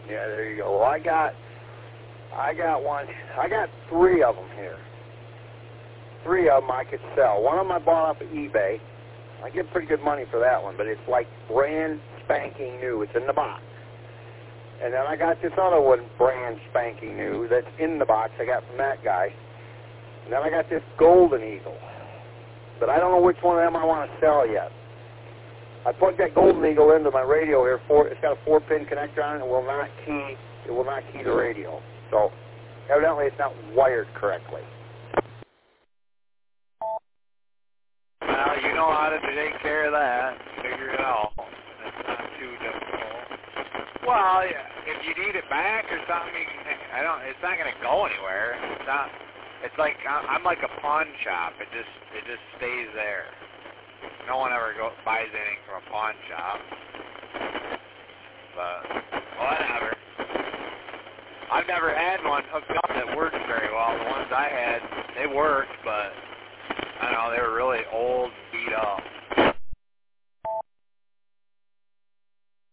Yeah, there you go. Well, I got one. I got 3 of them here. 3 of them I could sell. One of them I bought off of eBay. I get pretty good money for that one, but it's like brand spanking new. It's in the box. And then I got this other one, brand spanking new, that's in the box I got from that guy. And then I got this Golden Eagle. But I don't know which one of them I want to sell yet. I plugged that Golden Eagle into my radio here. It's got a 4-pin connector on it. It will not key the radio. So evidently it's not wired correctly. Well, you know how to take care of that. Figure it out. It's not too difficult. Well, yeah, if you need it back or something, it's not going to go anywhere. It's like I'm like a pawn shop. It just stays there. No one ever buys anything from a pawn shop. But whatever. I've never had one hooked up that works very well. The ones I had, they work.